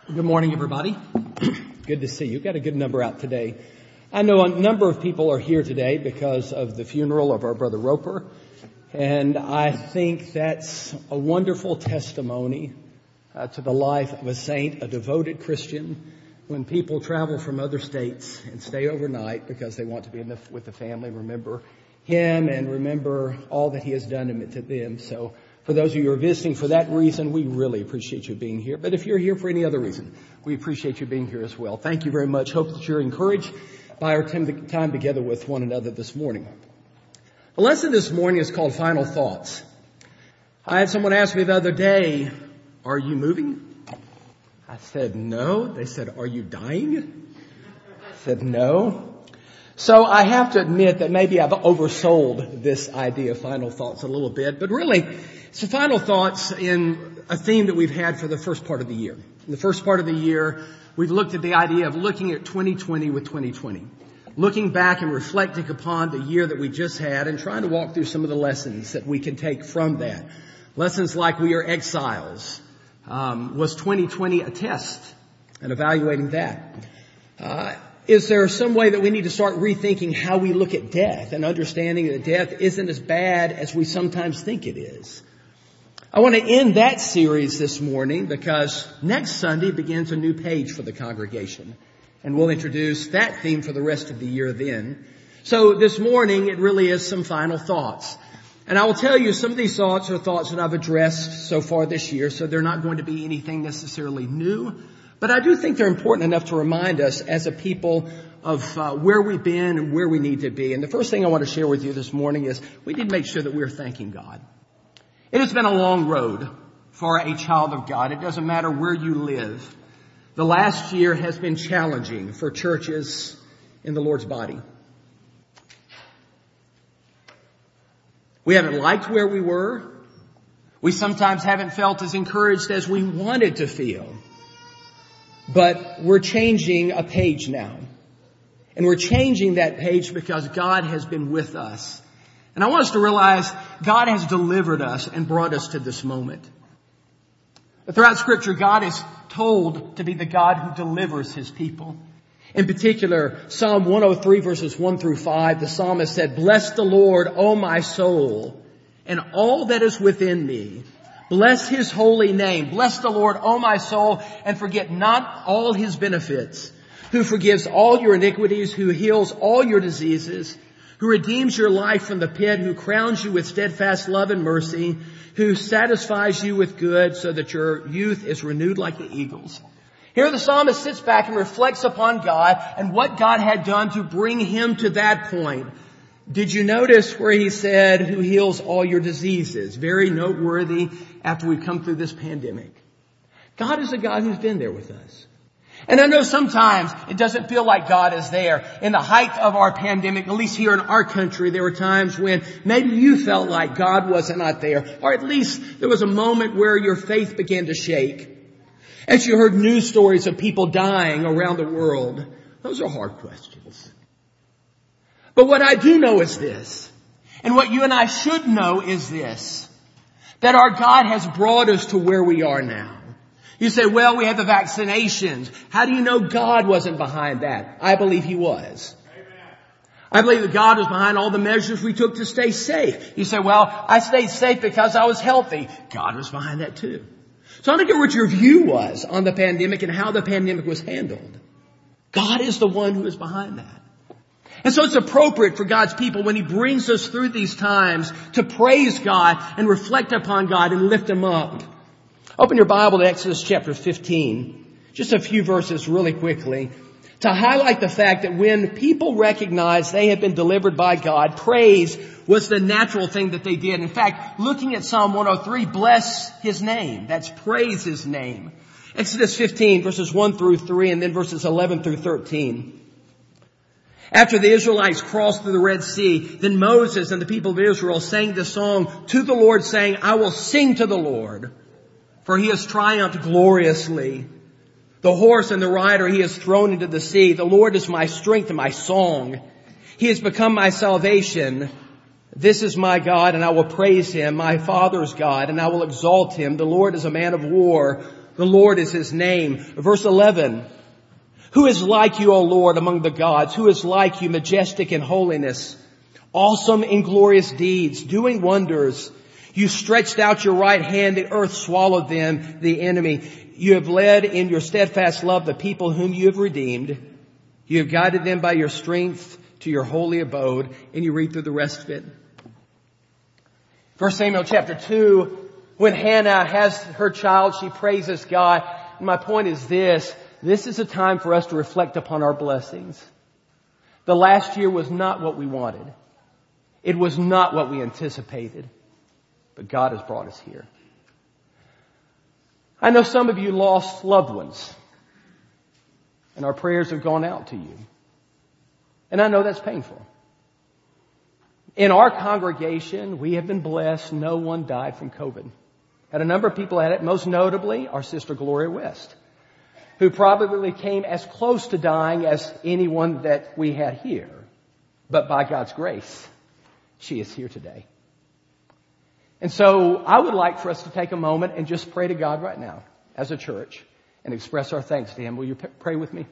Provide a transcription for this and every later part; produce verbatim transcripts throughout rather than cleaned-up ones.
Good morning, everybody. Good to see you. Got a good number out today. I know a number of people are here today because of the funeral of our brother Roper, and I think that's a wonderful testimony uh, to the life of a saint, a devoted Christian. When people travel from other states and stay overnight because they want to be in the, with the family, remember him and remember all that he has done to them. So for those of you who are visiting for that reason, we really appreciate you being here. But if you're here for any other reason, we appreciate you being here as well. Thank you very much. Hope that you're encouraged by our time together with one another this morning. The lesson this morning is called Final Thoughts. I had someone ask me the other day, are you moving? I said, no. They said, are you dying? I said, no. So I have to admit that maybe I've oversold this idea of final thoughts a little bit, but really it's the final thoughts in a theme that we've had for the first part of the year. In the first part of the year, we've looked at the idea of looking at twenty twenty with twenty twenty, looking back and reflecting upon the year that we just had and trying to walk through some of the lessons that we can take from that. Lessons like we are exiles. Um, was twenty twenty a test? And evaluating that. Uh, Is there some way that we need to start rethinking how we look at death and understanding that death isn't as bad as we sometimes think it is? I want to end that series this morning because next Sunday begins a new page for the congregation. And we'll introduce that theme for the rest of the year then. So this morning it really is some final thoughts. And I will tell you some of these thoughts are thoughts that I've addressed so far this year, so they're not going to be anything necessarily new. But I do think they're important enough to remind us as a people of uh, where we've been and where we need to be. And the first thing I want to share with you this morning is we need to make sure that we're thanking God. It has been a long road for a child of God. It doesn't matter where you live. The last year has been challenging for churches in the Lord's body. We haven't liked where we were. We sometimes haven't felt as encouraged as we wanted to feel. But we're changing a page now. And we're changing that page because God has been with us. And I want us to realize God has delivered us and brought us to this moment. But throughout Scripture, God is told to be the God who delivers His people. In particular, Psalm one oh three verses one through five, the psalmist said, "Bless the Lord, O my soul, and all that is within me. Bless His holy name. Bless the Lord, O my soul, and forget not all His benefits, who forgives all your iniquities, who heals all your diseases, who redeems your life from the pit, who crowns you with steadfast love and mercy, who satisfies you with good so that your youth is renewed like the eagles." Here the psalmist sits back and reflects upon God and what God had done to bring him to that point. Did you notice where he said, who heals all your diseases? Very noteworthy after we've come through this pandemic. God is a God who's been there with us. And I know sometimes it doesn't feel like God is there. In the height of our pandemic, at least here in our country, there were times when maybe you felt like God wasn't out there. Or at least there was a moment where your faith began to shake. As you heard news stories of people dying around the world, those are hard questions. But what I do know is this, and what you and I should know is this, that our God has brought us to where we are now. You say, well, we had the vaccinations. How do you know God wasn't behind that? I believe He was. Amen. I believe that God was behind all the measures we took to stay safe. You say, well, I stayed safe because I was healthy. God was behind that too. So I don't care what your view was on the pandemic and how the pandemic was handled. God is the one who is behind that. And so it's appropriate for God's people when He brings us through these times to praise God and reflect upon God and lift Him up. Open your Bible to Exodus chapter fifteen. Just a few verses really quickly to highlight the fact that when people recognized they had been delivered by God, praise was the natural thing that they did. In fact, looking at Psalm one oh three, bless His name. That's praise His name. Exodus fifteen verses one through three and then verses eleven through thirteen. After the Israelites crossed through the Red Sea, then Moses and the people of Israel sang this song to the Lord, saying, I will sing to the Lord, for He has triumphed gloriously. The horse and the rider He has thrown into the sea. The Lord is my strength and my song. He has become my salvation. This is my God, and I will praise Him, my Father's God, and I will exalt Him. The Lord is a man of war. The Lord is His name. Verse eleven. Who is like you, O Lord, among the gods? Who is like you, majestic in holiness, awesome in glorious deeds, doing wonders? You stretched out your right hand, the earth swallowed them, the enemy. You have led in your steadfast love the people whom you have redeemed. You have guided them by your strength to your holy abode. And you read through the rest of it. First Samuel chapter two, when Hannah has her child, she praises God. And my point is this. This is a time for us to reflect upon our blessings. The last year was not what we wanted. It was not what we anticipated. But God has brought us here. I know some of you lost loved ones. And our prayers have gone out to you. And I know that's painful. In our congregation, we have been blessed. No one died from COVID. Had a number of people at it, most notably our sister Gloria West, who probably came as close to dying as anyone that we had here. But by God's grace, she is here today. And so I would like for us to take a moment and just pray to God right now as a church and express our thanks to Him. Will you p- pray with me?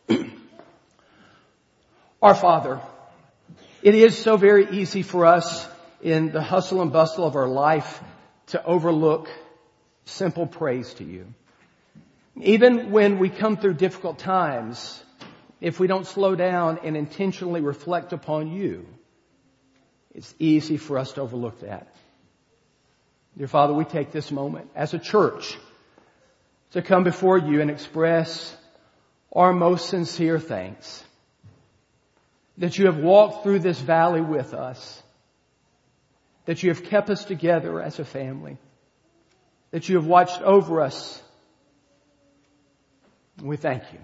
Our Father, it is so very easy for us in the hustle and bustle of our life to overlook simple praise to You. Even when we come through difficult times, if we don't slow down and intentionally reflect upon You, it's easy for us to overlook that. Dear Father, we take this moment as a church to come before You and express our most sincere thanks that You have walked through this valley with us, that You have kept us together as a family, that You have watched over us. We thank You.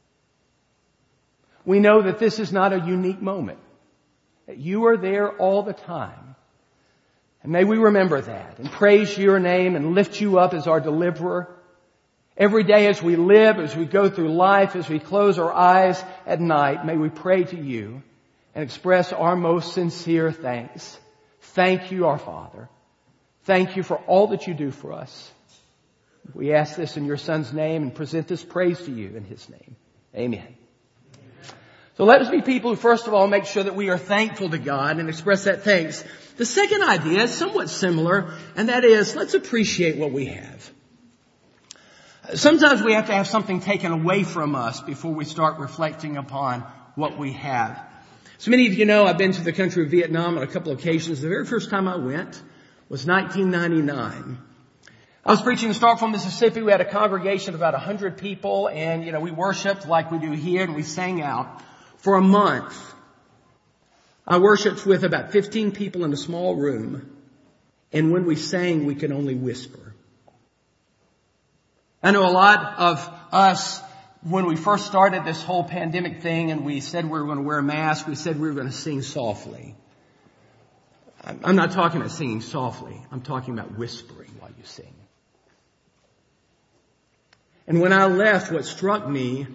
We know that this is not a unique moment, that You are there all the time. And may we remember that and praise Your name and lift You up as our deliverer. Every day as we live, as we go through life, as we close our eyes at night, may we pray to You and express our most sincere thanks. Thank You, our Father. Thank You for all that You do for us. We ask this in Your Son's name and present this praise to You in His name. Amen. So let us be people who first of all make sure that we are thankful to God and express that thanks. The second idea is somewhat similar, and that is let's appreciate what we have. Sometimes we have to have something taken away from us before we start reflecting upon what we have. So many of you know I've been to the country of Vietnam on a couple of occasions. The very first time I went was nineteen ninety-nine. I was preaching in Starkville, Mississippi. We had a congregation of about one hundred people, and, you know, we worshiped like we do here, and we sang out for a month. I worshiped with about fifteen people in a small room, and when we sang, we could only whisper. I know a lot of us, when we first started this whole pandemic thing and we said we were going to wear a mask, we said we were going to sing softly. I'm not talking about singing softly. I'm talking about whispering while you sing. And when I left, what struck me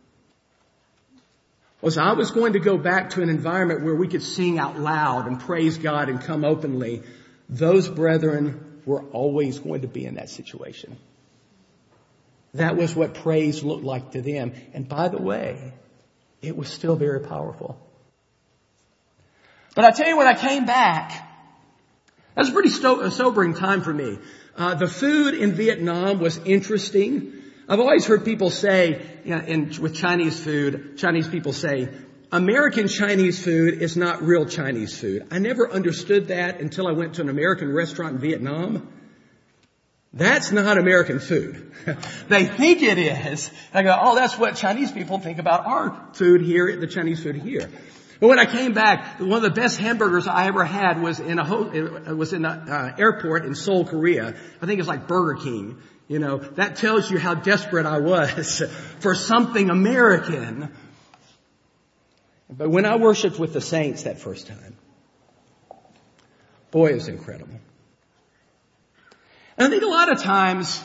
was I was going to go back to an environment where we could sing out loud and praise God and come openly. Those brethren were always going to be in that situation. That was what praise looked like to them. And by the way, it was still very powerful. But I tell you, when I came back, that was a pretty sto- a sobering time for me. Uh, the food in Vietnam was interesting. I've always heard people say, you know, in, with Chinese food, Chinese people say, American Chinese food is not real Chinese food. I never understood that until I went to an American restaurant in Vietnam. That's not American food. They think it is. I go, oh, that's what Chinese people think about our food here, the Chinese food here. But when I came back, one of the best hamburgers I ever had was in a ho- was in an uh, airport in Seoul, Korea. I think it's like Burger King. You know, that tells you how desperate I was for something American. But when I worshiped with the saints that first time, boy, it was incredible. And I think a lot of times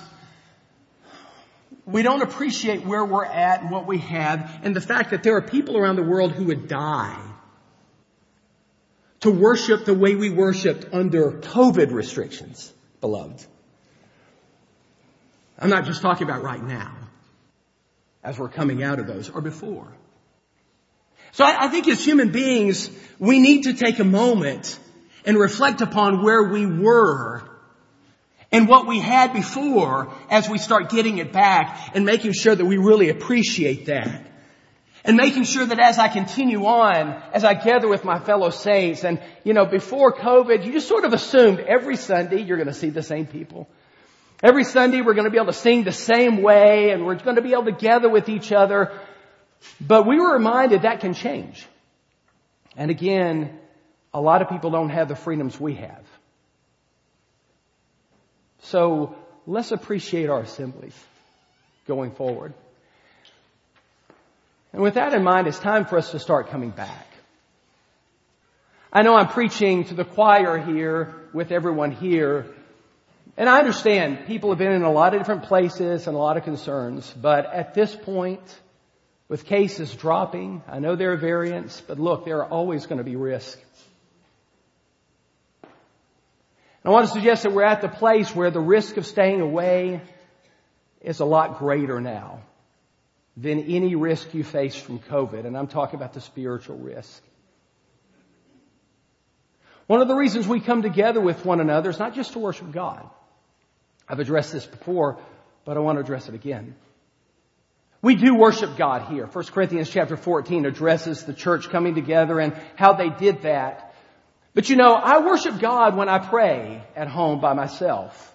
we don't appreciate where we're at and what we have, and the fact that there are people around the world who would die to worship the way we worshiped under COVID restrictions, beloved. I'm not just talking about right now, as we're coming out of those, or before. So I, I think as human beings, we need to take a moment and reflect upon where we were and what we had before as we start getting it back and making sure that we really appreciate that. And making sure that as I continue on, as I gather with my fellow saints, and, you know, before COVID, you just sort of assumed every Sunday you're going to see the same people. Every Sunday we're going to be able to sing the same way, and we're going to be able to gather with each other. But we were reminded that can change. And again, a lot of people don't have the freedoms we have. So let's appreciate our assemblies going forward. And with that in mind, it's time for us to start coming back. I know I'm preaching to the choir here with everyone here. And I understand people have been in a lot of different places and a lot of concerns. But at this point, with cases dropping, I know there are variants, but look, there are always going to be risks. And I want to suggest that we're at the place where the risk of staying away is a lot greater now than any risk you face from COVID. And I'm talking about the spiritual risk. One of the reasons we come together with one another is not just to worship God. I've addressed this before, but I want to address it again. We do worship God here. First Corinthians chapter fourteen addresses the church coming together and how they did that. But you know, I worship God when I pray at home by myself.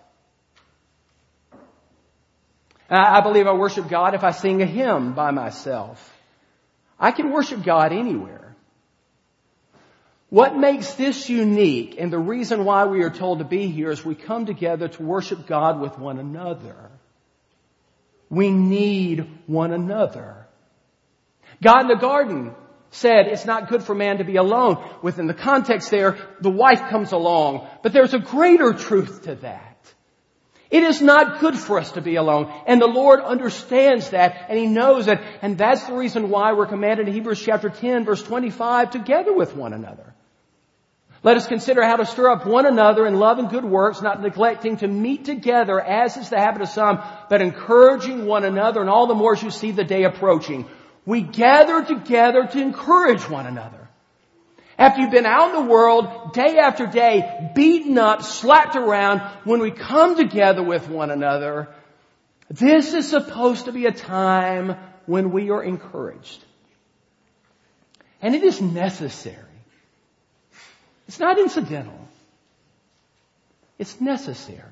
I believe I worship God if I sing a hymn by myself. I can worship God anywhere. What makes this unique, and the reason why we are told to be here, is we come together to worship God with one another. We need one another. God in the garden said it's not good for man to be alone. Within the context there, the wife comes along. But there's a greater truth to that. It is not good for us to be alone. And the Lord understands that, and He knows that. And that's the reason why we're commanded in Hebrews chapter ten, verse twenty-five, together with one another. Let us consider how to stir up one another in love and good works, not neglecting to meet together, as is the habit of some, but encouraging one another, and all the more as you see the day approaching. We gather together to encourage one another. After you've been out in the world, day after day, beaten up, slapped around, when we come together with one another, this is supposed to be a time when we are encouraged. And it is necessary. It's not incidental. It's necessary.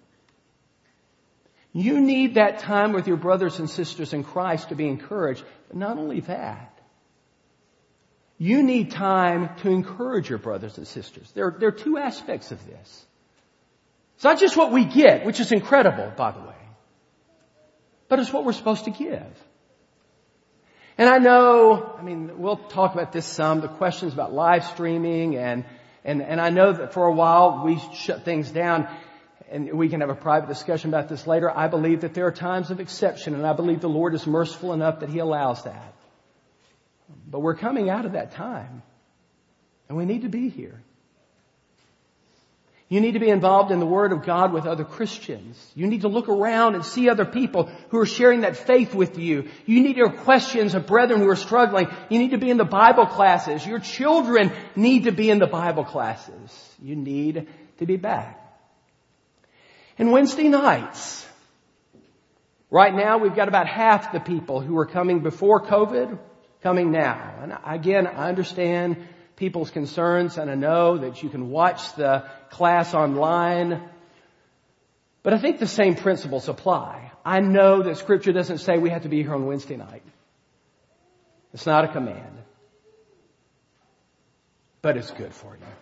You need that time with your brothers and sisters in Christ to be encouraged. But not only that, you need time to encourage your brothers and sisters. There, there are two aspects of this. It's not just what we get, which is incredible, by the way, but it's what we're supposed to give. And I know, I mean, we'll talk about this some, the questions about live streaming, and, and, and I know that for a while we shut things down, and we can have a private discussion about this later. I believe that there are times of exception, and I believe the Lord is merciful enough that He allows that. But we're coming out of that time, and we need to be here. You need to be involved in the Word of God with other Christians. You need to look around and see other people who are sharing that faith with you. You need to have questions of brethren who are struggling. You need to be in the Bible classes. Your children need to be in the Bible classes. You need to be back. And Wednesday nights, right now we've got about half the people who were coming before COVID coming now. And again, I understand people's concerns, and I know that you can watch the class online. But I think the same principles apply. I know that Scripture doesn't say we have to be here on Wednesday night. It's not a command. But it's good for you.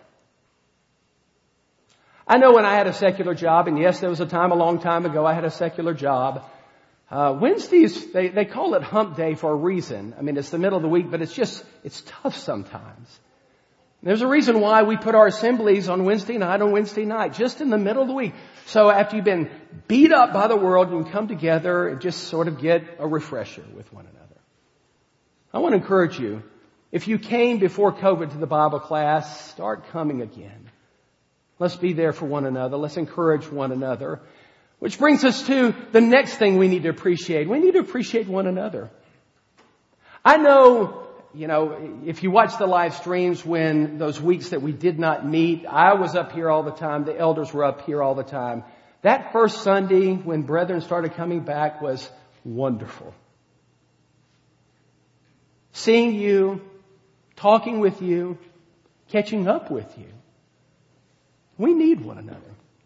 I know when I had a secular job, and yes, there was a time a long time ago I had a secular job. Uh, Wednesdays, they, they call it hump day for a reason. I mean, it's the middle of the week, but it's just, it's tough sometimes. There's a reason why we put our assemblies on Wednesday night on Wednesday night, just in the middle of the week. So after you've been beat up by the world, you can come together and just sort of get a refresher with one another. I want to encourage you, if you came before COVID to the Bible class, start coming again. Let's be there for one another. Let's encourage one another. Which brings us to the next thing we need to appreciate. We need to appreciate one another. I know, you know, if you watch the live streams when those weeks that we did not meet, I was up here all the time. The elders were up here all the time. That first Sunday when brethren started coming back was wonderful. Seeing you, talking with you, catching up with you. We need one another.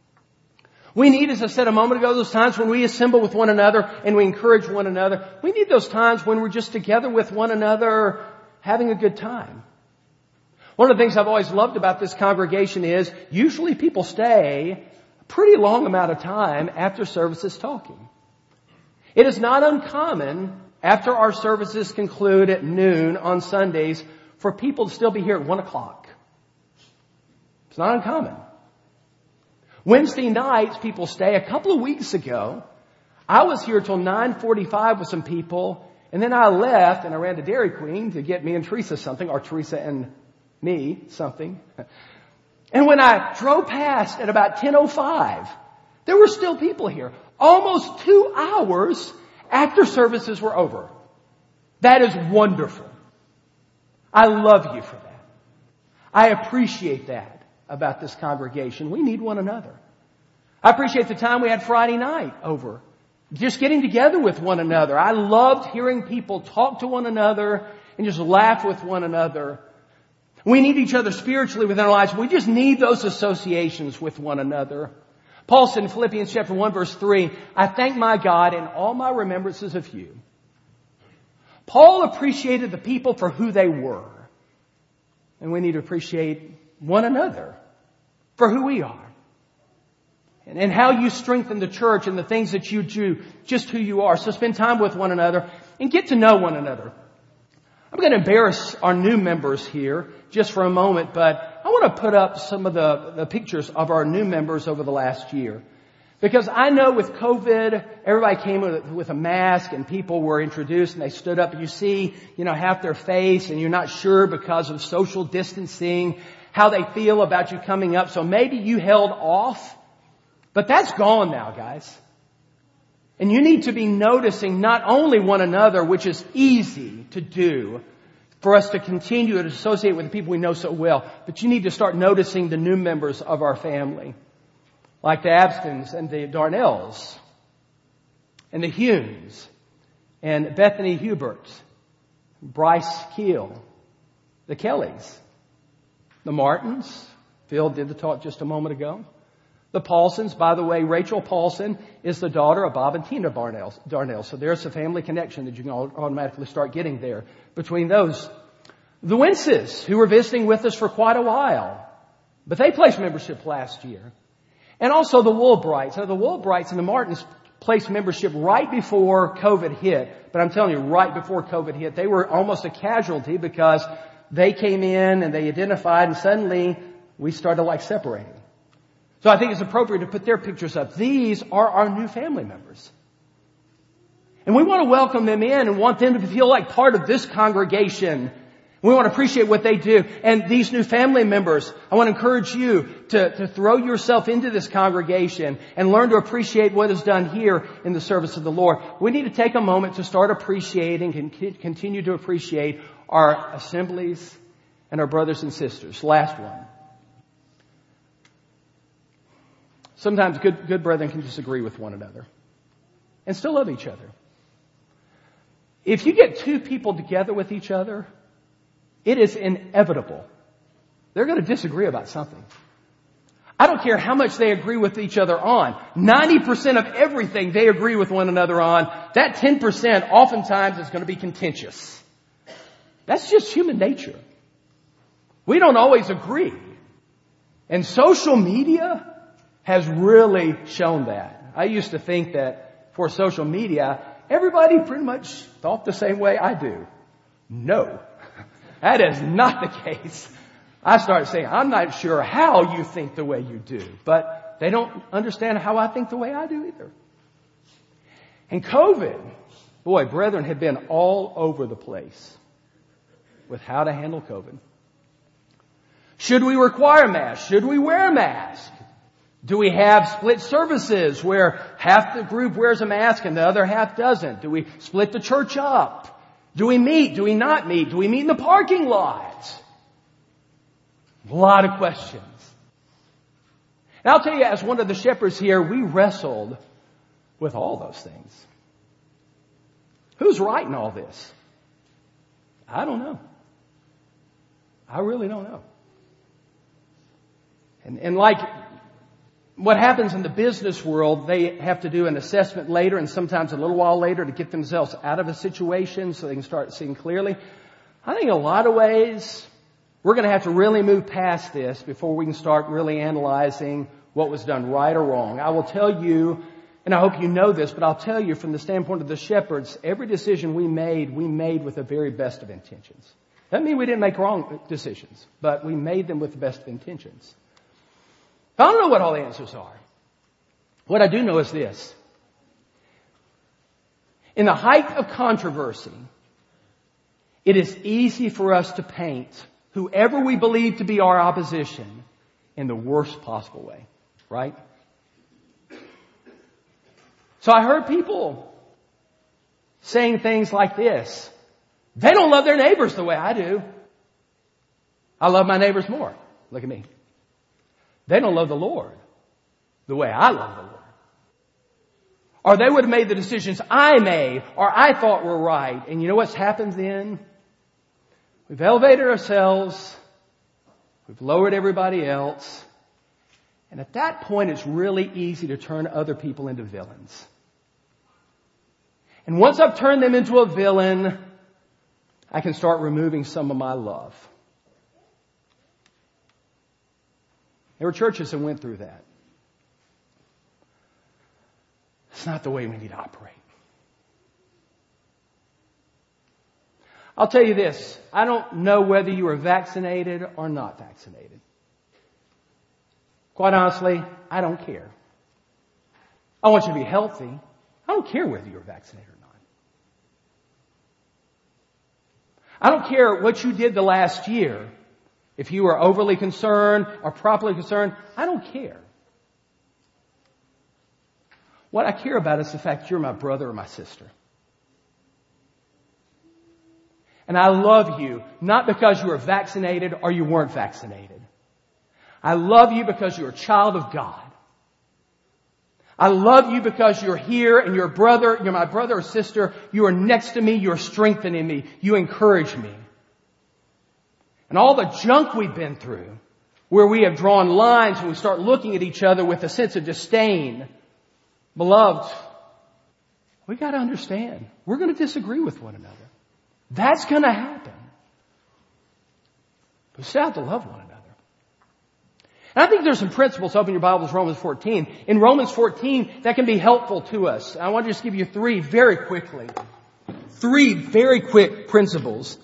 We need, as I said a moment ago, those times when we assemble with one another and we encourage one another. We need those times when we're just together with one another having a good time. One of the things I've always loved about this congregation is usually people stay a pretty long amount of time after services talking. It is not uncommon after our services conclude at noon on Sundays for people to still be here at one o'clock. It's not uncommon. Wednesday nights, people stay. A couple of weeks ago, I was here till nine forty-five with some people, and then I left and I ran to Dairy Queen to get me and Teresa something, or Teresa and me something. And when I drove past at about ten oh five, there were still people here. Almost two hours after services were over. That is wonderful. I love you for that. I appreciate that about this congregation. We need one another. I appreciate the time we had Friday night over. Just getting together with one another. I loved hearing people talk to one another and just laugh with one another. We need each other spiritually within our lives. We just need those associations with one another. Paul said in Philippians chapter one verse three, I thank my God in all my remembrances of you. Paul appreciated the people for who they were. And we need to appreciate one another for who we are. And, and how you strengthen the church and the things that you do, just who you are. So spend time with one another and get to know one another. I'm going to embarrass our new members here just for a moment, but I want to put up some of the, the pictures of our new members over the last year. Because I know with COVID, everybody came with, with a mask and people were introduced and they stood up and you see, you know, half their face and you're not sure because of social distancing how they feel about you coming up. So maybe you held off, but that's gone now, guys. And you need to be noticing not only one another, which is easy to do for us to continue to associate with the people we know so well, but you need to start noticing the new members of our family, like the Abstons and the Darnells and the Humes and Bethany Hubert, Bryce Keel, the Kellys, the Martins. Phil did the talk just a moment ago. The Paulsons, by the way, Rachel Paulson is the daughter of Bob and Tina Darnell. Darnell. So there's a family connection that you can automatically start getting there between those. The Winces, who were visiting with us for quite a while, but they placed membership last year. And also the Woolbrights. Now the Woolbrights and the Martins placed membership right before COVID hit. But I'm telling you, right before COVID hit, they were almost a casualty because they came in and they identified and suddenly we started like separating. So I think it's appropriate to put their pictures up. These are our new family members. And we want to welcome them in and want them to feel like part of this congregation. We want to appreciate what they do. And these new family members, I want to encourage you to, to throw yourself into this congregation and learn to appreciate what is done here in the service of the Lord. We need to take a moment to start appreciating and continue to appreciate our assemblies and our brothers and sisters. Last one. Sometimes good, good brethren can disagree with one another and still love each other. If you get two people together with each other, it is inevitable they're going to disagree about something. I don't care how much they agree with each other on. ninety percent of everything they agree with one another on, that ten percent oftentimes is going to be contentious. That's just human nature. We don't always agree. And social media has really shown that. I used to think that for social media, everybody pretty much thought the same way I do. No, that is not the case. I started saying, I'm not sure how you think the way you do, but they don't understand how I think the way I do either. And COVID, boy, brethren have been all over the place with how to handle COVID. Should we require masks? Should we wear a mask? Do we have split services where half the group wears a mask and the other half doesn't? Do we split the church up? Do we meet? Do we not meet? Do we meet in the parking lot? A lot of questions. And I'll tell you, as one of the shepherds here, we wrestled with all those things. Who's right in all this? I don't know. I really don't know. And, and like what happens in the business world, they have to do an assessment later and sometimes a little while later to get themselves out of a situation so they can start seeing clearly. I think in a lot of ways, we're going to have to really move past this before we can start really analyzing what was done right or wrong. I will tell you, and I hope you know this, but I'll tell you from the standpoint of the shepherds, every decision we made, we made with the very best of intentions. Doesn't mean we didn't make wrong decisions, but we made them with the best of intentions. I don't know what all the answers are. What I do know is this. In the height of controversy, it is easy for us to paint whoever we believe to be our opposition in the worst possible way, right? So I heard people saying things like this. They don't love their neighbors the way I do. I love my neighbors more. Look at me. They don't love the Lord the way I love the Lord. Or they would have made the decisions I made or I thought were right. And you know what's happened then? We've elevated ourselves. We've lowered everybody else. And at that point, it's really easy to turn other people into villains. And once I've turned them into a villain, I can start removing some of my love. There were churches that went through that. It's not the way we need to operate. I'll tell you this. I don't know whether you are vaccinated or not vaccinated. Quite honestly, I don't care. I want you to be healthy. I don't care whether you're vaccinated or not. I don't care what you did the last year. If you are overly concerned or properly concerned, I don't care. What I care about is the fact you're my brother or my sister. And I love you, not because you were vaccinated or you weren't vaccinated. I love you because you're a child of God. I love you because you're here and you're a brother, you're my brother or sister. You are next to me, you're strengthening me, you encourage me. And all the junk we've been through, where we have drawn lines and we start looking at each other with a sense of disdain. Beloved, we got to understand, we're going to disagree with one another. That's going to happen. But we still have to love one another. And I think there's some principles. Open your Bibles, Romans fourteen. In Romans fourteen, that can be helpful to us. I want to just give you three very quickly. Three very quick principles.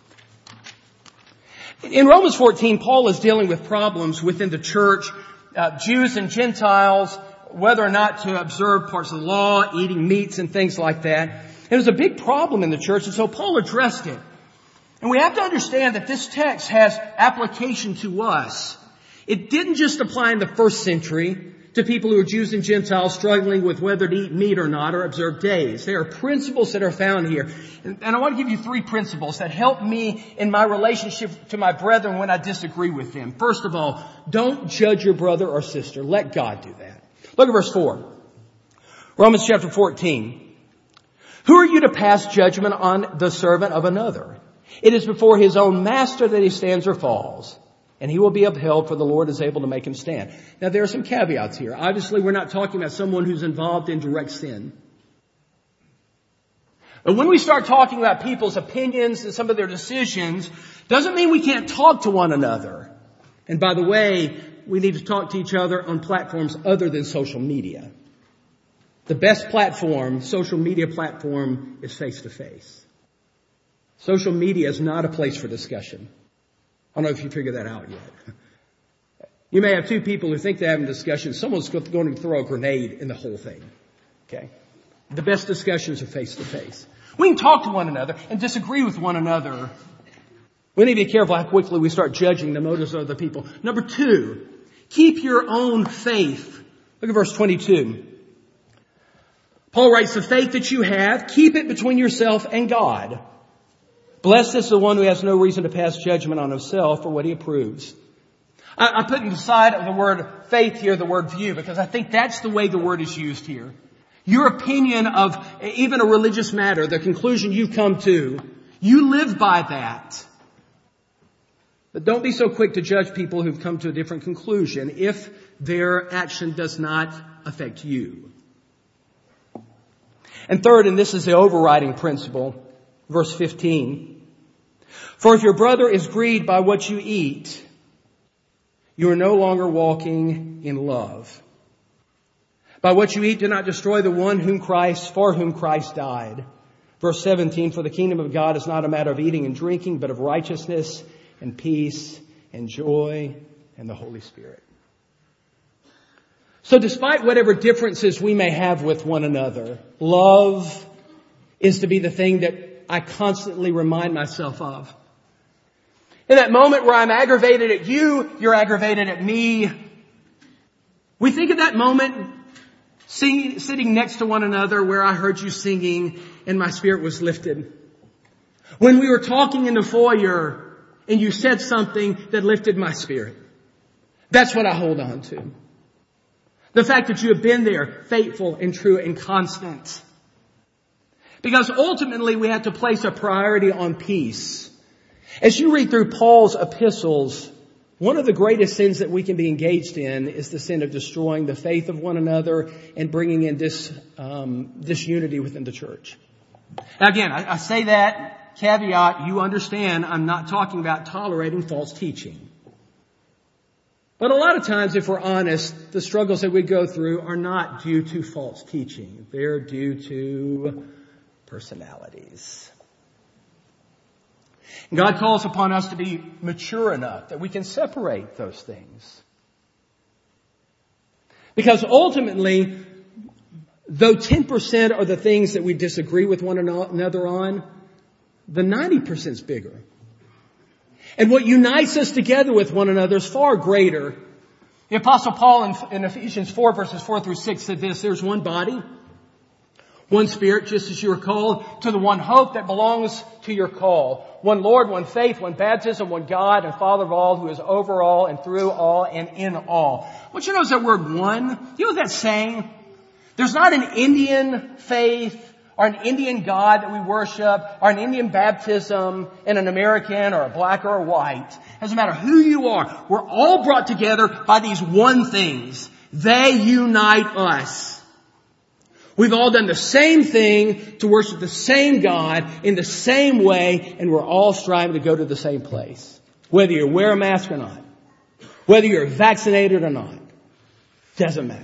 In Romans fourteen, Paul is dealing with problems within the church, uh, Jews and Gentiles, whether or not to observe parts of the law, eating meats and things like that. And it was a big problem in the church, and so Paul addressed it. And we have to understand that this text has application to us. It didn't just apply in the first century to people who are Jews and Gentiles struggling with whether to eat meat or not or observe days. There are principles that are found here. And I want to give you three principles that help me in my relationship to my brethren when I disagree with them. First of all, don't judge your brother or sister. Let God do that. Look at verse four. Romans chapter fourteen. Who are you to pass judgment on the servant of another? It is before his own master that he stands or falls. And he will be upheld, for the Lord is able to make him stand. Now, there are some caveats here. Obviously, we're not talking about someone who's involved in direct sin. But when we start talking about people's opinions and some of their decisions, doesn't mean we can't talk to one another. And by the way, we need to talk to each other on platforms other than social media. The best platform, social media platform, is face-to-face. Social media is not a place for discussion. I don't know if you figured that out yet. You may have two people who think they're having a discussion. Someone's going to throw a grenade in the whole thing. Okay? The best discussions are face to face. We can talk to one another and disagree with one another. We need to be careful how quickly we start judging the motives of other people. Number two, Keep your own faith. Look at verse twenty-two. Paul writes, the faith that you have, keep it between yourself and God. Blessed is the one who has no reason to pass judgment on himself for what he approves. I, I put inside of the word faith here the word view, because I think that's the way the word is used here. Your opinion of even a religious matter, the conclusion you've come to, you live by that. But don't be so quick to judge people who've come to a different conclusion if their action does not affect you. And third, and this is the overriding principle, verse fifteen. For if your brother is grieved by what you eat, you are no longer walking in love. By what you eat, do not destroy the one whom Christ, for whom Christ died. Verse seventeen, for the kingdom of God is not a matter of eating and drinking, but of righteousness and peace and joy and the Holy Spirit. So despite whatever differences we may have with one another, love is to be the thing that I constantly remind myself of. In that moment where I'm aggravated at you, you're aggravated at me. We think of that moment singing, sitting next to one another where I heard you singing and my spirit was lifted. When we were talking in the foyer and you said something that lifted my spirit. That's what I hold on to. The fact that you have been there, faithful and true and constant. Because ultimately we have to place a priority on peace. As you read through Paul's epistles, one of the greatest sins that we can be engaged in is the sin of destroying the faith of one another and bringing in this um, disunity within the church. Now again, I, I say that caveat, you understand I'm not talking about tolerating false teaching. But a lot of times, if we're honest, the struggles that we go through are not due to false teaching. They're due to personalities. And God calls upon us to be mature enough that we can separate those things. Because ultimately, though ten percent are the things that we disagree with one another on, the ninety percent is bigger. And what unites us together with one another is far greater. The Apostle Paul in, in Ephesians four verses four through six said this, there's one body, one Spirit, just as you are called to the one hope that belongs to your call. One Lord, one faith, one baptism, one God and Father of all, who is over all and through all and in all. What you know is that word one? You know what that's saying? There's not an Indian faith or an Indian God that we worship, or an Indian baptism, and an American or a black or a white. Doesn't matter who you are. We're all brought together by these one things. They unite us. We've all done the same thing to worship the same God in the same way, and we're all striving to go to the same place. Whether you wear a mask or not. Whether you're vaccinated or not. Doesn't matter.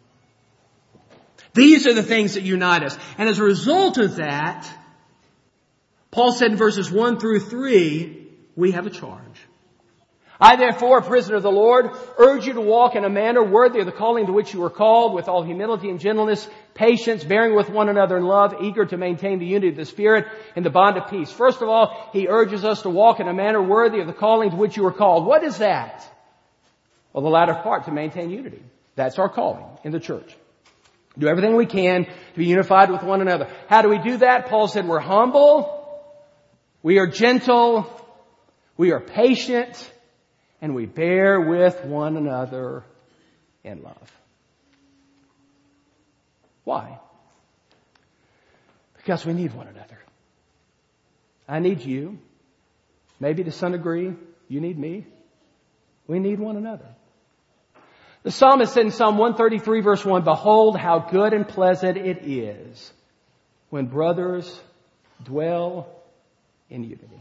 These are the things that unite us. And as a result of that, Paul said in verses one through three, we have a charge. I therefore, a prisoner of the Lord, urge you to walk in a manner worthy of the calling to which you were called, with all humility and gentleness, patience, bearing with one another in love, eager to maintain the unity of the Spirit in the bond of peace. First of all, he urges us to walk in a manner worthy of the calling to which you were called. What is that? Well, the latter part, to maintain unity. That's our calling in the church. Do everything we can to be unified with one another. How do we do that? Paul said we're humble, we are gentle, we are patient, and we bear with one another in love. Why? Because we need one another. I need you. Maybe to some degree, you need me. We need one another. The psalmist said in Psalm one thirty-three verse one, behold how good and pleasant it is when brothers dwell in unity.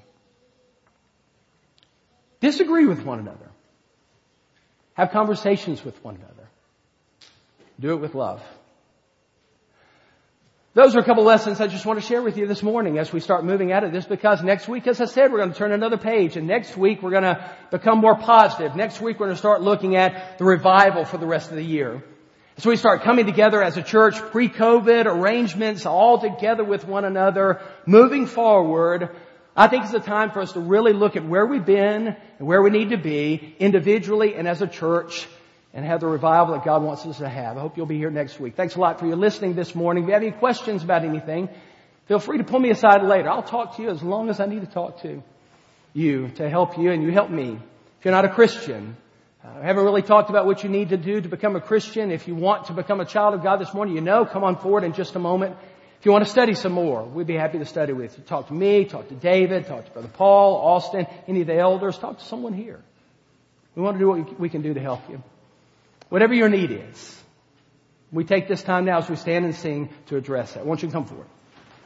Disagree with one another. Have conversations with one another. Do it with love. Those are a couple lessons I just want to share with you this morning as we start moving out of this, because next week, as I said, we're going to turn another page, and next week we're going to become more positive. Next week we're going to start looking at the revival for the rest of the year. So we start coming together as a church, pre-COVID arrangements, all together with one another, moving forward. I think it's a time for us to really look at where we've been and where we need to be individually and as a church, and have the revival that God wants us to have. I hope you'll be here next week. Thanks a lot for your listening this morning. If you have any questions about anything, feel free to pull me aside later. I'll talk to you as long as I need to talk to you to help you, and you help me. If you're not a Christian, I haven't really talked about what you need to do to become a Christian. If you want to become a child of God this morning, you know, come on forward in just a moment. If you want to study some more, we'd be happy to study with you. Talk to me, talk to David, talk to Brother Paul, Austin, any of the elders. Talk to someone here. We want to do what we can do to help you. Whatever your need is, we take this time now as we stand and sing to address that. Won't you come forward?